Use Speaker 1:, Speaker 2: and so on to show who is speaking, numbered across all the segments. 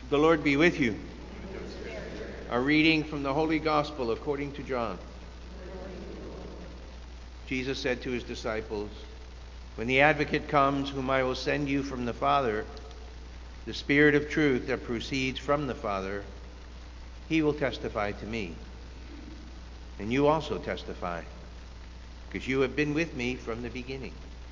Speaker 1: The Lord be with you. A reading from the Holy Gospel according to John. Jesus said to his disciples, "When the Advocate comes, whom I will send you from the Father, the Spirit of truth that proceeds from the Father, he will testify to me. And you also testify, because you have been with me from the beginning.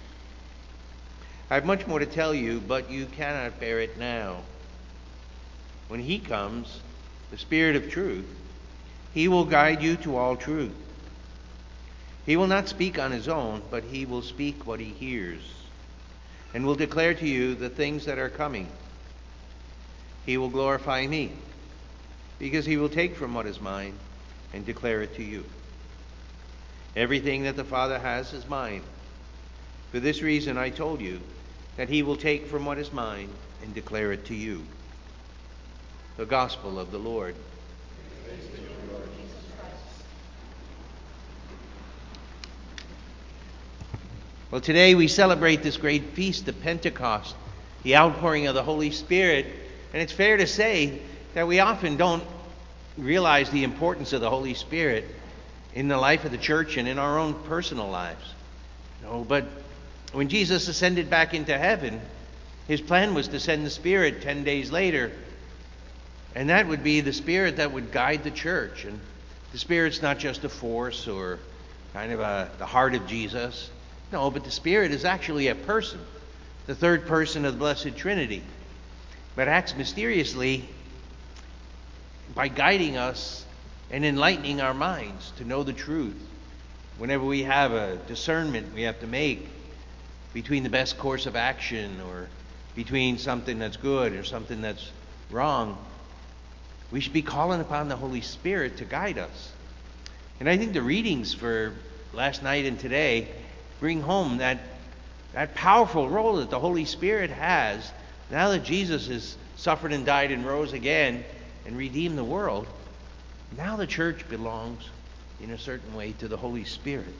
Speaker 1: I have much more to tell you, but you cannot bear it now. When he comes, the Spirit of truth, he will guide you to all truth. He will not speak on his own, but he will speak what he hears, and will declare to you the things that are coming. He will glorify me, because he will take from what is mine and declare it to you. Everything that the Father has is mine. For this reason I told you that he will take from what is mine and declare it to you." The Gospel of the Lord.
Speaker 2: Praise to you, Lord Jesus Christ.
Speaker 1: Well, today we celebrate this great feast of Pentecost, the outpouring of the Holy Spirit. And it's fair to say that we often don't realize the importance of the Holy Spirit in the life of the church and in our own personal lives. But when Jesus ascended back into heaven, his plan was to send the Spirit 10 days later. And that would be the Spirit that would guide the church. And the Spirit's not just a force or kind of the heart of Jesus. No, but the Spirit is actually a person, the third person of the Blessed Trinity, but acts mysteriously by guiding us and enlightening our minds to know the truth. Whenever we have a discernment we have to make between the best course of action or between something that's good or something that's wrong, we should be calling upon the Holy Spirit to guide us. And I think the readings for last night and today bring home that powerful role that the Holy Spirit has now that Jesus has suffered and died and rose again and redeemed the world. Now the church belongs in a certain way to the Holy Spirit.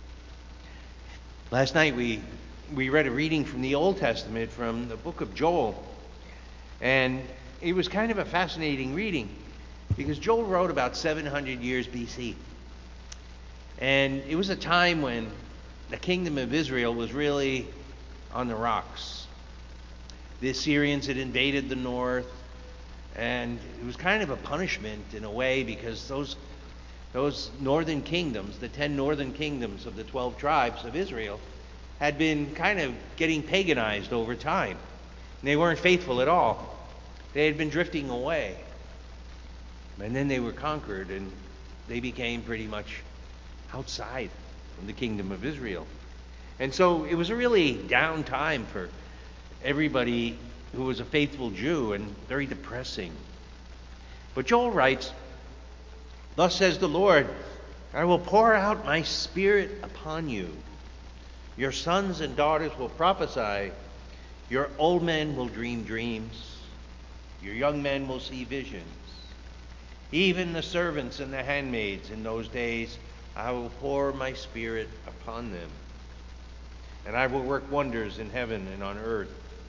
Speaker 1: Last night we read a reading from the Old Testament from the book of Joel. And it was kind of a fascinating reading because Joel wrote about 700 years BC. And it was a time when the kingdom of Israel was really on the rocks. The Assyrians had invaded the north, and it was kind of a punishment in a way because those northern kingdoms, the 10 northern kingdoms of the 12 tribes of Israel, had been kind of getting paganized over time. And they weren't faithful at all. They had been drifting away. And then they were conquered, and they became pretty much outside from the kingdom of Israel. And so it was a really down time for everybody who was a faithful Jew, and very depressing. But Joel writes, "Thus says the Lord, I will pour out my Spirit upon you. Your sons and daughters will prophesy. Your old men will dream dreams. Your young men will see visions. Even the servants and the handmaids in those days, I will pour my Spirit upon them. And I will work wonders in heaven and on earth.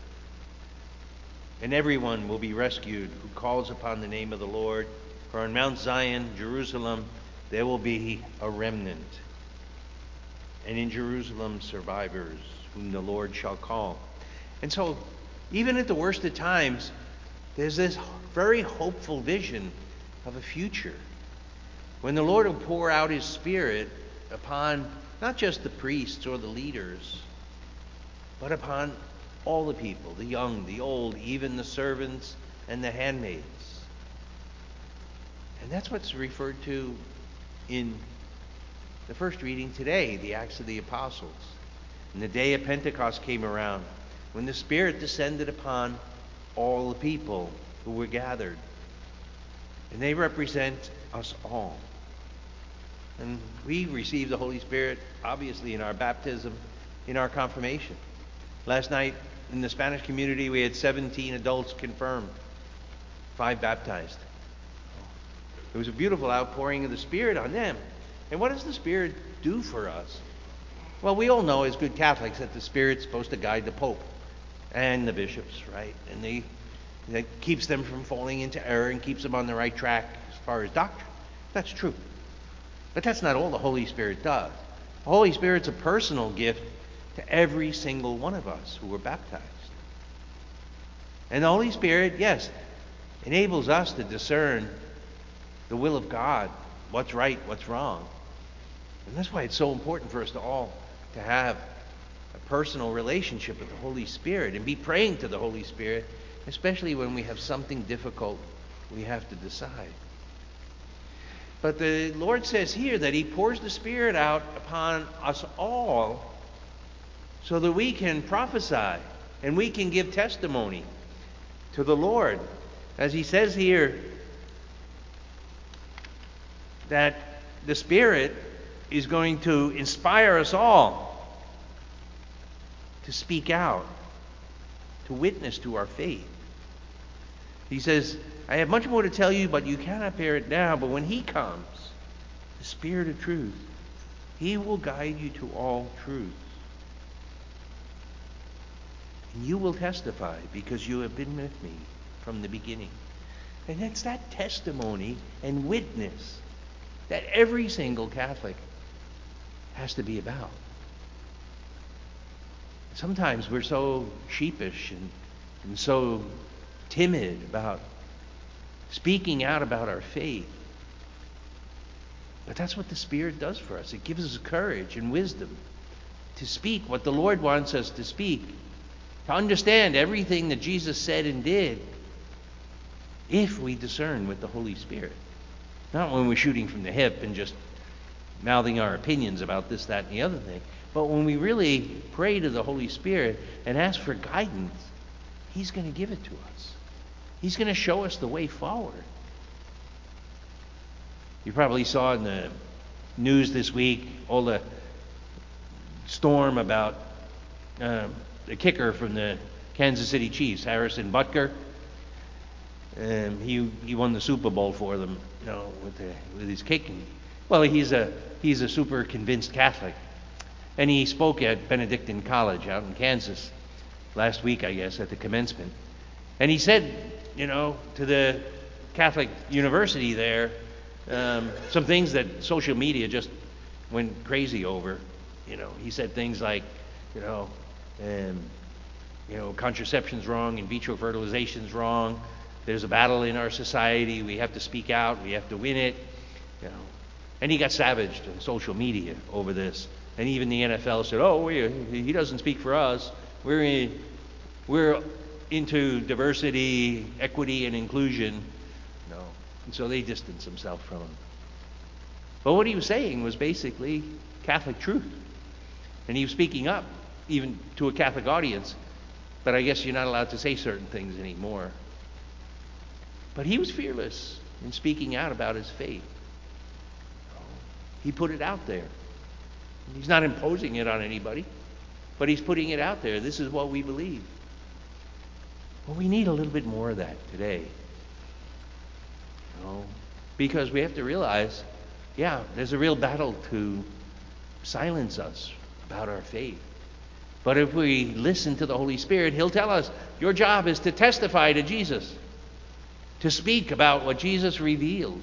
Speaker 1: And everyone will be rescued who calls upon the name of the Lord. For on Mount Zion, Jerusalem, there will be a remnant. And in Jerusalem, survivors whom the Lord shall call." And so, even at the worst of times, there's this very hopeful vision of a future when the Lord will pour out his Spirit upon not just the priests or the leaders, but upon all the people, the young, the old, even the servants and the handmaids. And that's what's referred to in the first reading today, the Acts of the Apostles. And the day of Pentecost came around when the Spirit descended upon all the people who were gathered. And they represent us all. And we receive the Holy Spirit, obviously, in our baptism, in our confirmation. Last night, in the Spanish community, we had 17 adults confirmed, 5 baptized. It was a beautiful outpouring of the Spirit on them. And what does the Spirit do for us? Well, we all know as good Catholics that the Spirit's supposed to guide the Pope and the bishops, right? And that keeps them from falling into error and keeps them on the right track as far as doctrine. That's true. But that's not all the Holy Spirit does. The Holy Spirit's a personal gift to every single one of us who were baptized. And the Holy Spirit, yes, enables us to discern the will of God, what's right, what's wrong. And that's why it's so important for us to have a personal relationship with the Holy Spirit and be praying to the Holy Spirit, especially when we have something difficult we have to decide. But the Lord says here that He pours the Spirit out upon us all so that we can prophesy and we can give testimony to the Lord. As He says here, that the Spirit is going to inspire us all to speak out, to witness to our faith. He says, I have much more to tell you, but you cannot bear it now. But when He comes, the Spirit of truth, He will guide you to all truth. And you will testify because you have been with me from the beginning. And it's that testimony and witness that every single Catholic has to be about. Sometimes we're so sheepish and so timid about speaking out about our faith. But that's what the Spirit does for us. It gives us courage and wisdom to speak what the Lord wants us to speak, to understand everything that Jesus said and did, if we discern with the Holy Spirit. Not when we're shooting from the hip and just mouthing our opinions about this, that, and the other thing, but when we really pray to the Holy Spirit and ask for guidance, He's going to give it to us. He's going to show us the way forward. You probably saw in the news this week all the storm about the kicker from the Kansas City Chiefs, Harrison Butker. He won the Super Bowl for them, with his kicking. Well, he's a super convinced Catholic, and he spoke at Benedictine College out in Kansas last week, I guess, at the commencement. And he said, to the Catholic University there, some things that social media just went crazy over. He said things like, contraception's wrong, in vitro fertilization's wrong. There's a battle in our society. We have to speak out. We have to win it. And he got savaged on social media over this. And even the NFL said, "Oh, he doesn't speak for us. We're into diversity, equity, and inclusion." And so they distanced themselves from him. But what he was saying was basically Catholic truth. And he was speaking up, even to a Catholic audience. But I guess you're not allowed to say certain things anymore. But he was fearless in speaking out about his faith. He put it out there. He's not imposing it on anybody, but he's putting it out there. This is what we believe. Well, we need a little bit more of that today. Because we have to realize, there's a real battle to silence us about our faith. But if we listen to the Holy Spirit, He'll tell us, your job is to testify to Jesus, to speak about what Jesus revealed.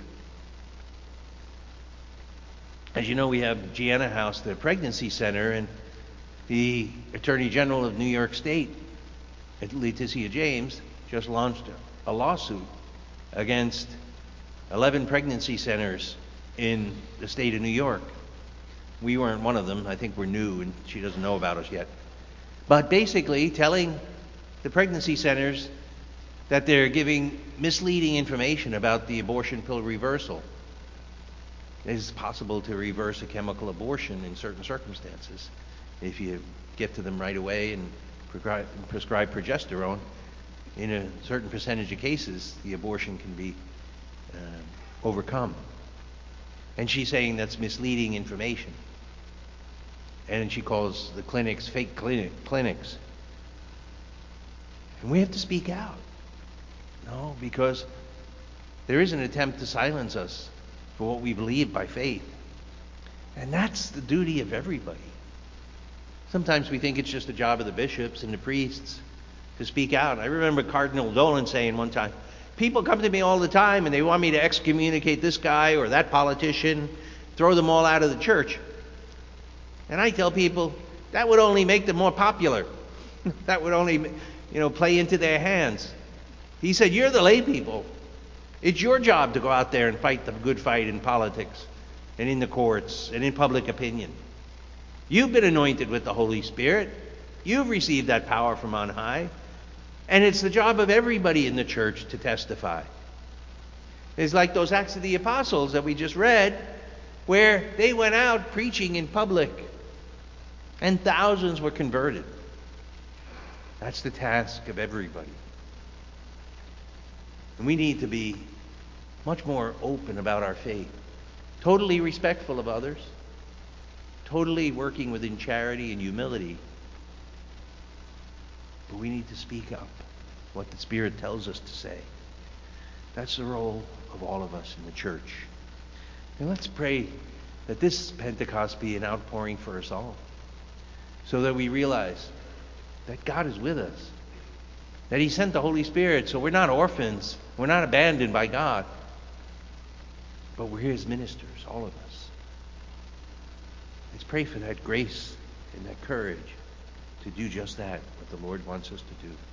Speaker 1: As you know, we have Gianna House, the pregnancy center, and the Attorney General of New York State, Letitia James, just launched a lawsuit against 11 pregnancy centers in the state of New York. We weren't one of them. I think we're new, and she doesn't know about us yet. But basically telling the pregnancy centers that they're giving misleading information about the abortion pill reversal. It is possible to reverse a chemical abortion in certain circumstances. If you get to them right away and prescribe progesterone, in a certain percentage of cases, the abortion can be overcome. And she's saying that's misleading information. And she calls the clinics fake clinics. And we have to speak out. Because there is an attempt to silence us for what we believe by faith. And that's the duty of everybody. Sometimes we think it's just the job of the bishops and the priests. to speak out. I remember Cardinal Dolan saying one time, people come to me all the time and they want me to excommunicate this guy or that politician, throw them all out of the church. And I tell people, that would only make them more popular. That would only, play into their hands. He said, you're the lay people. It's your job to go out there and fight the good fight in politics and in the courts and in public opinion. You've been anointed with the Holy Spirit. You've received that power from on high. And it's the job of everybody in the church to testify. It's like those Acts of the Apostles that we just read, where they went out preaching in public and thousands were converted. That's the task of everybody. And we need to be much more open about our faith, totally respectful of others, totally working within charity and humility. But we need to speak up what the Spirit tells us to say. That's the role of all of us in the church. And let's pray that this Pentecost be an outpouring for us all, so that we realize that God is with us, that He sent the Holy Spirit, so we're not orphans, we're not abandoned by God, but we're His ministers, all of us. Let's pray for that grace and that courage to do just that, what the Lord wants us to do.